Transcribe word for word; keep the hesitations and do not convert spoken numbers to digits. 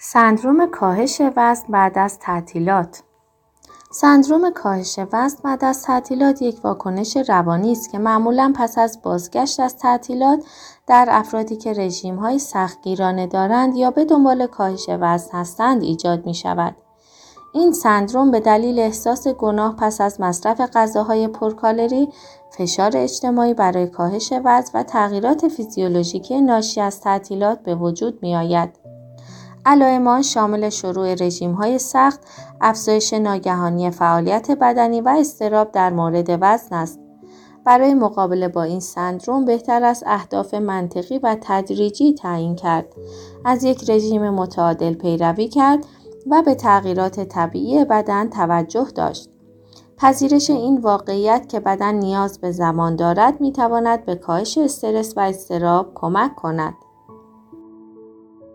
سندروم کاهش وزن بعد از تعطیلات. سندروم کاهش وزن بعد از تعطیلات یک واکنش روانی است که معمولاً پس از بازگشت از تعطیلات در افرادی که رژیم‌های سختگیرانه دارند یا به دنبال کاهش وزن هستند ایجاد می‌شود. این سندروم به دلیل احساس گناه پس از مصرف غذاهای پرکالری، فشار اجتماعی برای کاهش وزن و تغییرات فیزیولوژیکی ناشی از تعطیلات به وجود می‌آید. علائم آن شامل شروع رژیم‌های سخت، افزایش ناگهانی فعالیت بدنی و اضطراب در مورد وزن است. برای مقابله با این سندروم بهتر است اهداف منطقی و تدریجی تعیین کرد، از یک رژیم متعادل پیروی کرد و به تغییرات طبیعی بدن توجه داشت. پذیرش این واقعیت که بدن نیاز به زمان دارد می‌تواند به کاهش استرس و اضطراب کمک کند.